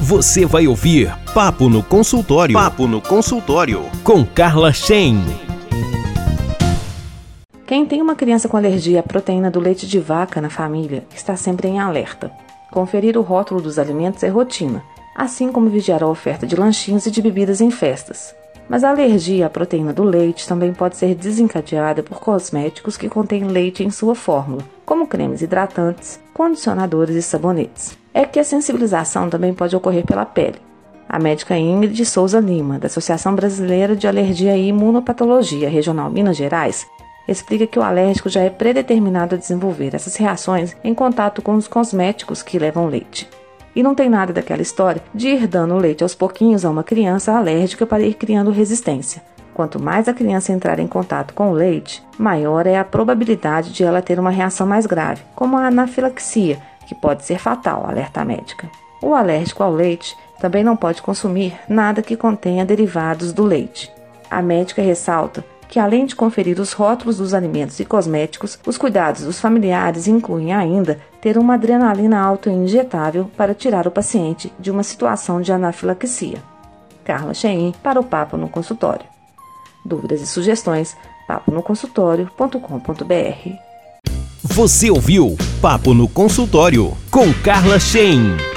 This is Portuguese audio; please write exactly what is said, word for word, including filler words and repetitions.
Você vai ouvir Papo no Consultório. Papo no Consultório com Carla Shein. Quem tem uma criança com alergia à proteína do leite de vaca na família está sempre em alerta. Conferir o rótulo dos alimentos é rotina, assim como vigiar a oferta de lanchinhos e de bebidas em festas. Mas a alergia à proteína do leite também pode ser desencadeada por cosméticos que contêm leite em sua fórmula, como cremes hidratantes, condicionadores e sabonetes. É que a sensibilização também pode ocorrer pela pele. A médica Ingrid Souza Lima, da Associação Brasileira de Alergia e Imunopatologia Regional Minas Gerais, explica que o alérgico já é predeterminado a desenvolver essas reações em contato com os cosméticos que levam leite. E não tem nada daquela história de ir dando leite aos pouquinhos a uma criança alérgica para ir criando resistência. Quanto mais a criança entrar em contato com o leite, maior é a probabilidade de ela ter uma reação mais grave, como a anafilaxia, que pode ser fatal, alerta a médica. O alérgico ao leite também não pode consumir nada que contenha derivados do leite. A médica ressalta que, além de conferir os rótulos dos alimentos e cosméticos, os cuidados dos familiares incluem ainda ter uma adrenalina autoinjetável para tirar o paciente de uma situação de anafilaxia. Carla Shein para o Papo no Consultório. Dúvidas e sugestões, papo no consultório ponto com ponto b r. Você ouviu Papo no Consultório com Carla Shein.